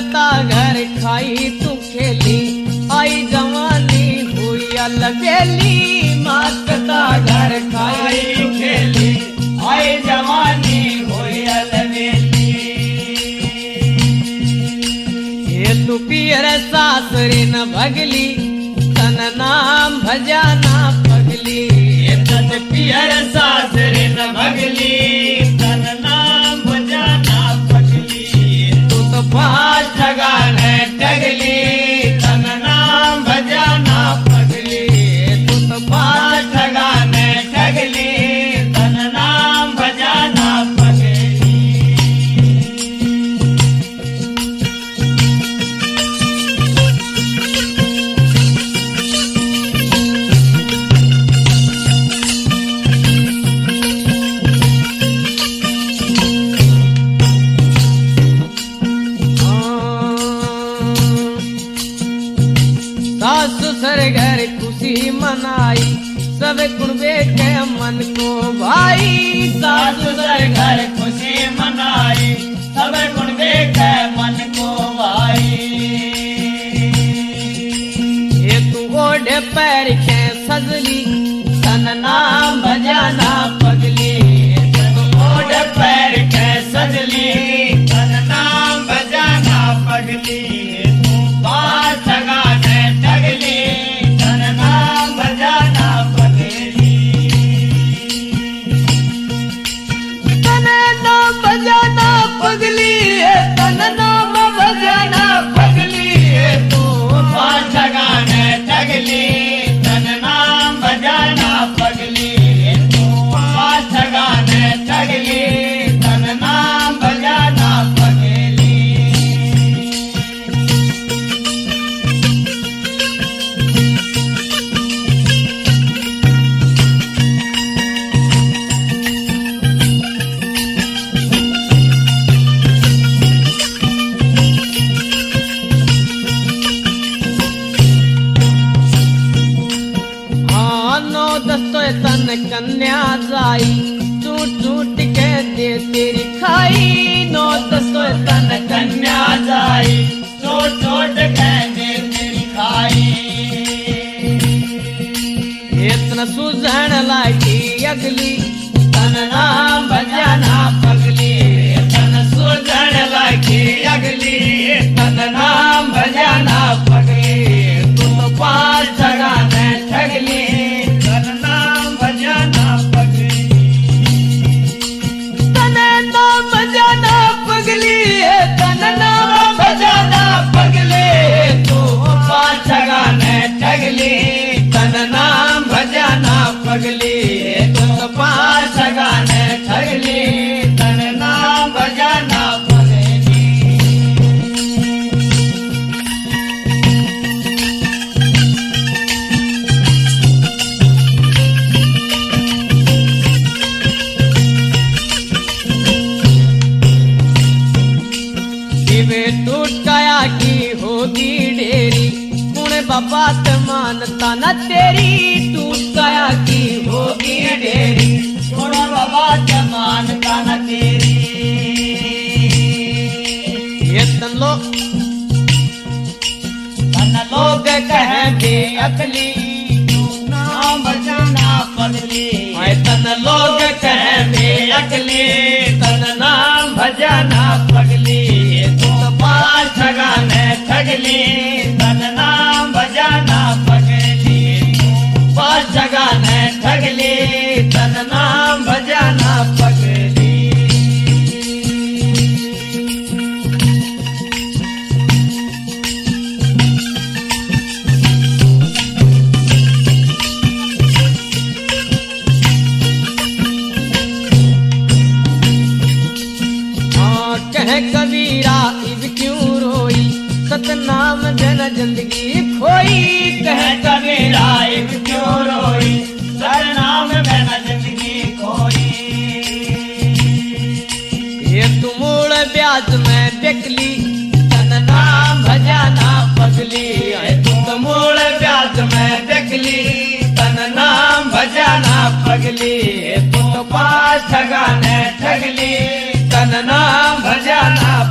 मातता घर खाई तू खेली, आई जवानी हुई अलबेली। मातता घर खाई तू खेली, आई जवानी हुई अलबेली। ये तू पियर सासरी न भगली, तन नाम भजाना पगली। ये तन पियर सासरी न भगली, तन नाम भजाना पगली। तू तो पाँच ठगाने टगली, तन नाम भजाना पगली। तू तो पाँच ठगाने टगली, तन नाम भजाना पगली। ससुर घर खुशी मनाई, सब कुणबे के मन को भाई। ससुर घर खुशी मनाई, सब कुणबे के मन को भाई। ये तू ओढ़े पैर के सजली, तन नाम भजाना पगली। तू ओढ़े पैर के सजली, तन नाम भजाना पगली। तू पाँच ठगाने टगली, तन नाम भजाना पगली। तन नाम भजाना पगली, तन नाम भजाना पगली। तू पाँच ठगाने टगली, तन नाम भजाना पगली। तू पाँच ठगाने टगली, तन नाम भजाना पगली। दस्तो तन कन्या जाई, टूट टूट के दे तेरी खाई। नो दस्तो तन कन्या जाई, टूट टूट के दे तेरी खाई। इतना सुझन लागी अगली, तन नाम भजाना पगली। तन सुझन लागी अगली, तन नाम भजाना पगली। तू तो पाँच ठगाने ठगली, तन नाम भजाना पगली। तन नाम भजाना पगली, तन नाम भजाना पगली। तू पाँच ठगाने ठगली, तन नाम भजाना पगली। तू तो पाँच ठगाने ठगली, तन नाम भजाना पगली। वे टूट गया की होगी डेरी, पुणे बाबा ते मानता न तेरी। टूट गया की होगी डेरी, पुणे बाबा ते मानता न तेरी। ये तन लोग कहेंगे अकली, तू नाम भजाना पगली। तन लोग कहेंगे अकली, तन नाम भजाना पगली। तू तो पाँच ठगाने ठगली, तन नाम भजाना पगली। पाँच ठगाने ठगली, तन नाम भजाना पगली। कबीरा इब क्यों रोई, सतनाम जन जिंदगी खोई। कह कबीरा इब क्यों रोई, सतनाम जन जिंदगी खोई। ये तू मूल ब्याज में बिकली, तन नाम भजाना पगली। तू मूल ब्याज में बिकली, तन नाम भजाना पगली। तू तो पाँच ठगाने ठगली, तन नाम भजाना